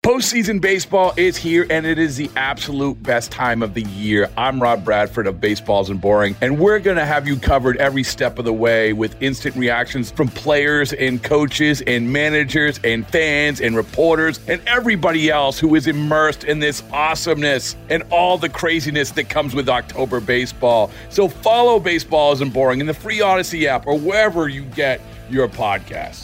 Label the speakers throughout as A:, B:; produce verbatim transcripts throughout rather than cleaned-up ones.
A: Postseason baseball is here, and it is the absolute best time of the year. I'm Rob Bradford of Baseball Isn't Boring, and we're going to have you covered every step of the way with instant reactions from players and coaches and managers and fans and reporters and everybody else who is immersed in this awesomeness and all the craziness that comes with October baseball. So follow Baseball Isn't Boring in the free Odyssey app or wherever you get your podcasts.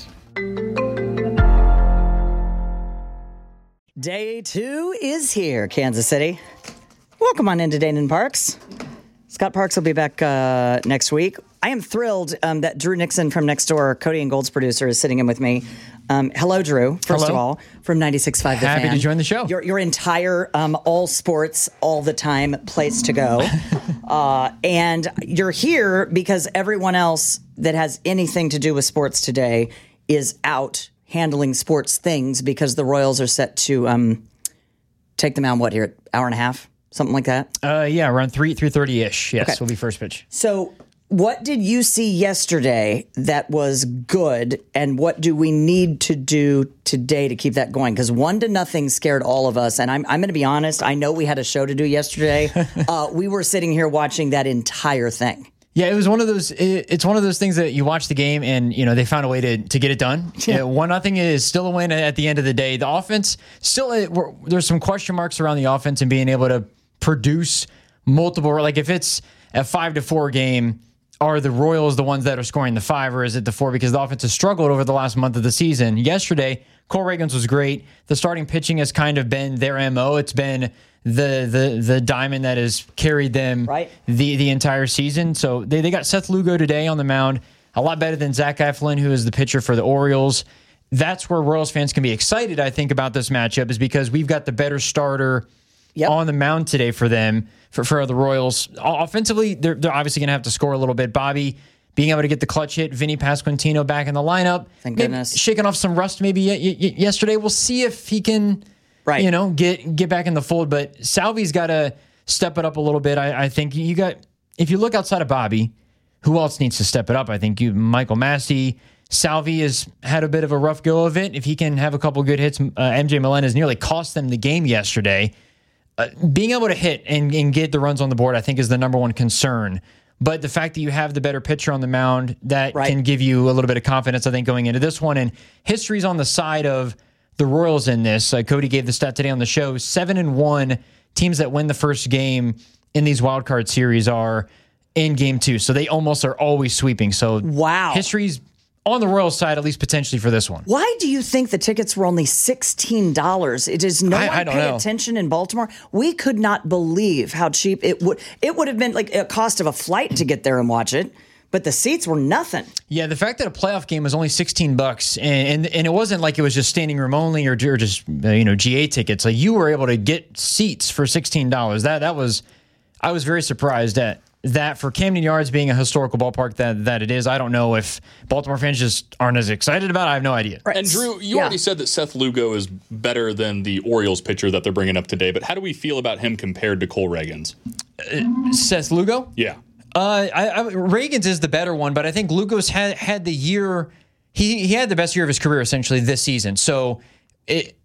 B: Day two is here, Kansas City. Welcome on into Danon Parks. Scott Parks will be back uh, next week. I am thrilled um, that Drew Nixon from next door, Cody and Gold's producer, is sitting in with me. Um, hello, Drew, first
C: hello.
B: of all, from ninety-six point five The Fan.
C: Happy to join the show.
B: Your, your entire um, all sports, all the time place to go. uh, and you're here because everyone else that has anything to do with sports today is out handling sports things because the Royals are set to um, take them out, what, here, hour and a half? Something like that?
C: Uh, yeah, around three, three thirty-ish, yes,
B: Okay.
C: will be first pitch.
B: So what did you see yesterday that was good, and what do we need to do today to keep that going? Because one to nothing scared all of us, and I'm, I'm going to be honest, I know we had a show to do yesterday. uh, we were sitting here watching that entire thing.
C: Yeah, it was one of those. It, it's one of those things that you watch the game, and you know they found a way to to get it done. Yeah. Uh, one nothing is still a win at the end of the day. The offense still uh, we're, there's some question marks around the offense and being able to produce multiple. Like if it's a five to four game, are the Royals the ones that are scoring the five, or is it the four? Because the offense has struggled over the last month of the season. Yesterday, Cole Ragans was great. The starting pitching has kind of been their M O. It's been the the the diamond that has carried them
B: right.
C: the the entire season. So they, they got Seth Lugo today on the mound, a lot better than Zach Eflin, who is the pitcher for the Orioles. That's where Royals fans can be excited, I think, about this matchup, is because we've got the better starter yep. on the mound today for them, for, for the Royals. Offensively, they're, they're obviously going to have to score a little bit. Bobby being able to get the clutch hit, Vinny Pasquantino back in the lineup.
B: Thank
C: maybe
B: goodness.
C: Shaking off some rust maybe y- y- yesterday. We'll see if he can... Right. You know, get get back in the fold. But Salvi's got to step it up a little bit. I, I think you got, if you look outside of Bobby, who else needs to step it up? I think you, Michael Massey. Salvi has had a bit of a rough go of it. If he can have a couple good hits, uh, M J Melendez nearly cost them the game yesterday. Uh, being able to hit and, and get the runs on the board, I think, is the number one concern. But the fact that you have the better pitcher on the mound, that right. can give you a little bit of confidence, I think, going into this one. And history's on the side of the Royals in this. Uh, Cody gave the stat today on the show. Seven and one teams that win the first game in these wild card series are in game two. So they almost are always sweeping. So
B: wow,
C: history's on the Royals side, at least potentially for this one.
B: Why do you think the tickets were only sixteen dollars? It is no
C: I,
B: one
C: I don't
B: pay
C: know.
B: attention in Baltimore. We could not believe how cheap it would. It would have been like a cost of a flight to get there and watch it. But the seats were nothing.
C: Yeah, the fact that a playoff game was only sixteen bucks, and, and and it wasn't like it was just standing room only or, or just uh, you know G A tickets. Like you were able to get seats for sixteen dollars. That that was, I was very surprised at that for Camden Yards being a historical ballpark that that it is. I don't know if Baltimore fans just aren't as excited about it. I have no idea.
D: Right. And Drew, you yeah. already said that Seth Lugo is better than the Orioles pitcher that they're bringing up today. But how do we feel about him compared to Cole Ragans?
C: Uh, Seth Lugo?
D: Yeah.
C: Uh, I, I, Ragans is the better one, but I think Lugo's had had the year. He he had the best year of his career essentially this season. So it,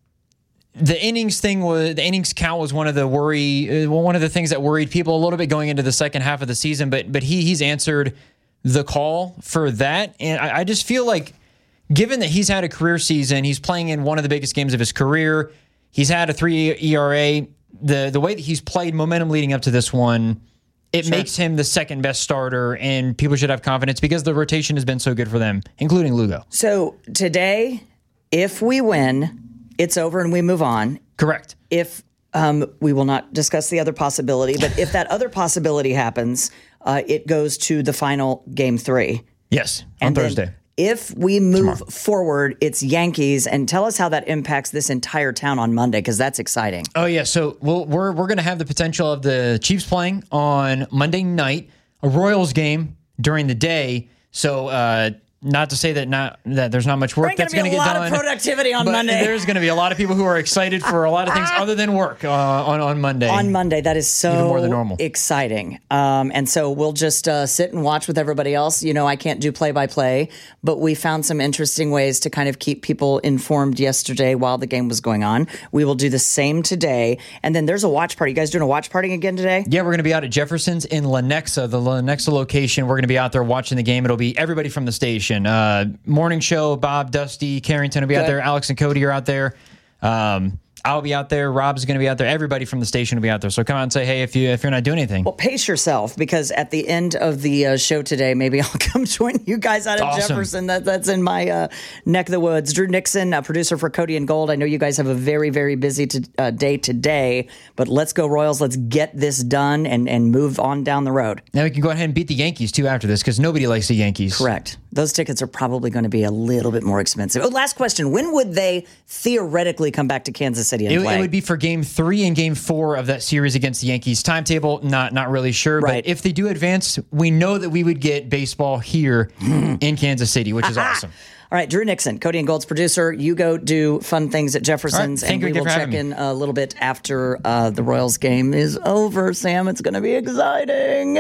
C: the innings thing was the innings count was one of the worry uh, one of the things that worried people a little bit going into the second half of the season. But but he he's answered the call for that, and I, I just feel like given that he's had a career season, he's playing in one of the biggest games of his career. He's had a three E R A. The the way that he's played, momentum leading up to this one. It sure. makes him the second best starter, and people should have confidence because the rotation has been so good for them, including Lugo.
B: So today, if we win, it's over and we move on.
C: Correct.
B: If um, we will not discuss the other possibility, but if that other possibility happens, uh, it goes to the final game three.
C: Yes, on
B: and
C: Thursday.
B: If we move
C: Tomorrow.
B: forward, it's Yankees, and tell us how that impacts this entire town on Monday, because that's exciting.
C: Oh yeah, so we'll, we're we're going to have the potential of the Chiefs playing on Monday night, a Royals game during the day. So uh, not to say that not that there's not much work that's going to get done.
B: There's going to be a lot of productivity on
C: but
B: Monday.
C: There's going to be a lot of people who are excited for a lot of things other than work uh, on on Monday.
B: On Monday, that is so
C: Even more than normal.
B: exciting. Um, and so we'll just uh, sit and watch with everybody else. You know, I can't do play by play, but we found some interesting ways to kind of keep people informed yesterday while the game was going on. We will do the same today. And then there's a watch party. You guys doing a watch party again today?
C: Yeah, we're going to be out at Jefferson's in Lenexa, the Lenexa location. We're going to be out there watching the game. It'll be everybody from the station. Uh, morning show, Bob, Dusty, Carrington will be
B: Good.
C: out there. Alex and Cody are out there. Um, I'll be out there. Rob's going to be out there. Everybody from the station will be out there. So come out and say, hey, if, you, if you're not doing anything.
B: Well, pace yourself, because at the end of the uh, show today, maybe I'll come join you guys out at
C: Awesome.
B: Jefferson. That, that's in my uh, neck of the woods. Drew Nixon, a producer for Cody and Gold. I know you guys have a very, very busy to, uh, day today, but let's go Royals. Let's get this done and, and move on down the road.
C: Now we can go ahead and beat the Yankees, too, after this, because nobody likes the Yankees.
B: Correct. Those tickets are probably going to be a little bit more expensive. Oh, last question. When would they theoretically come back to Kansas City and
C: It,
B: play?
C: it would be for game three and game four of that series against the Yankees. Timetable, not not really sure.
B: Right.
C: But if they do advance, we know that we would get baseball here in Kansas City, which is awesome.
B: All right, Drew Nixon, Cody and Gold's producer. You go do fun things at Jefferson's,
C: All right, thank
B: and
C: you
B: we will
C: again for
B: check
C: having
B: in a little bit after uh, the Royals game is over. Sam, it's going to be exciting.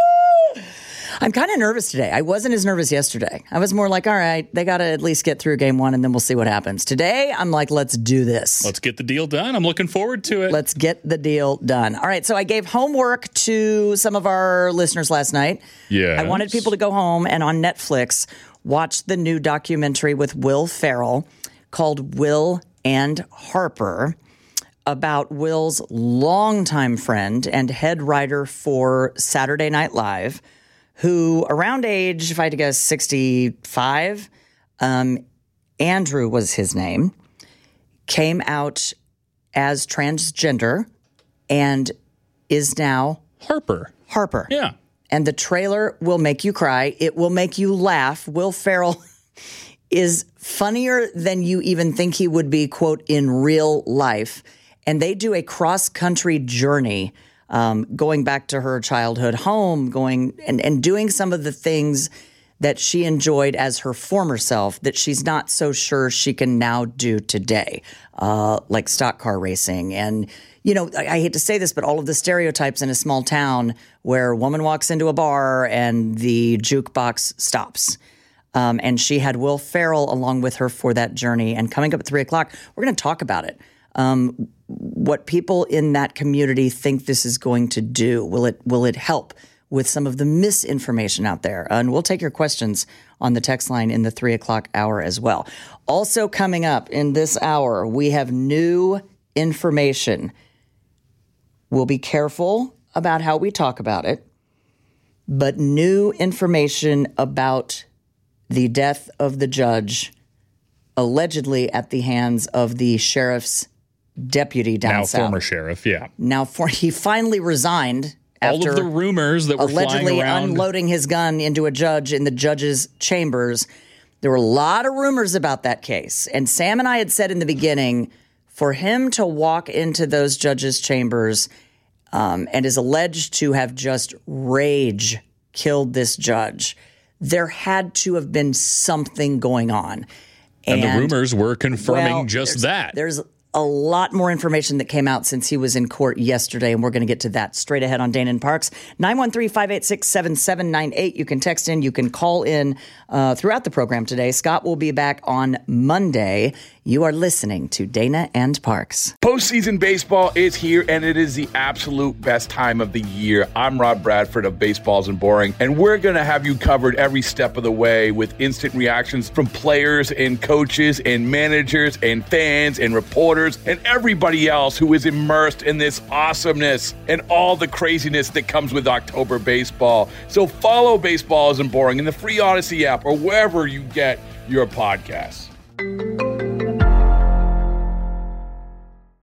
B: I'm kind of nervous today. I wasn't as nervous yesterday. I was more like, all right, they got to at least get through game one, and then we'll see what happens. Today, I'm like, let's do this.
D: Let's get the deal done. I'm looking forward to it.
B: Let's get the deal done. All right, so I gave homework to some of our listeners last night.
D: Yes.
B: I wanted people to go home and on Netflix watch the new documentary with Will Ferrell called Will and Harper, about Will's longtime friend and head writer for Saturday Night Live, who around age, if I had to guess, sixty-five, um, Andrew was his name, came out as transgender and is now
D: Harper.
B: Harper.
D: Yeah.
B: And the trailer will make you cry. It will make you laugh. Will Ferrell is funnier than you even think he would be, quote, in real life. And they do a cross-country journey, um, going back to her childhood home, going and, and doing some of the things that she enjoyed as her former self that she's not so sure she can now do today, uh, like stock car racing. And, you know, I, I hate to say this, but all of the stereotypes in a small town where a woman walks into a bar and the jukebox stops. Um, and she had Will Ferrell along with her for that journey. And coming up at three o'clock, we're going to talk about it. Um, what people in that community think this is going to do. Will it will it help with some of the misinformation out there? And we'll take your questions on the text line in the three o'clock hour as well. Also coming up in this hour, we have new information. We'll be careful about how we talk about it, but new information about the death of the judge, allegedly at the hands of the sheriff's deputy down
D: Now
B: south.
D: former sheriff, yeah.
B: Now for, he finally resigned
D: All
B: after
D: of the rumors that were
B: allegedly
D: flying around.
B: unloading his gun into a judge in the judge's chambers. There were a lot of rumors about that case. And Sam and I had said in the beginning, for him to walk into those judges' chambers um, and is alleged to have just rage killed this judge, there had to have been something going on.
D: And, and the rumors were confirming
B: well,
D: just
B: there's,
D: that.
B: There's a lot more information that came out since he was in court yesterday, and we're going to get to that straight ahead on Dana and Parks. nine one three, five eight six, seven seven nine eight. You can text in. You can call in uh, throughout the program today. Scott will be back on Monday. You are listening to Dana and Parks.
A: Postseason baseball is here, and it is the absolute best time of the year. I'm Rob Bradford of Baseballs and Boring, and we're going to have you covered every step of the way with instant reactions from players and coaches and managers and fans and reporters and everybody else who is immersed in this awesomeness and all the craziness that comes with October baseball. So follow Baseballs and Boring in the free Odyssey app or wherever you get your podcasts.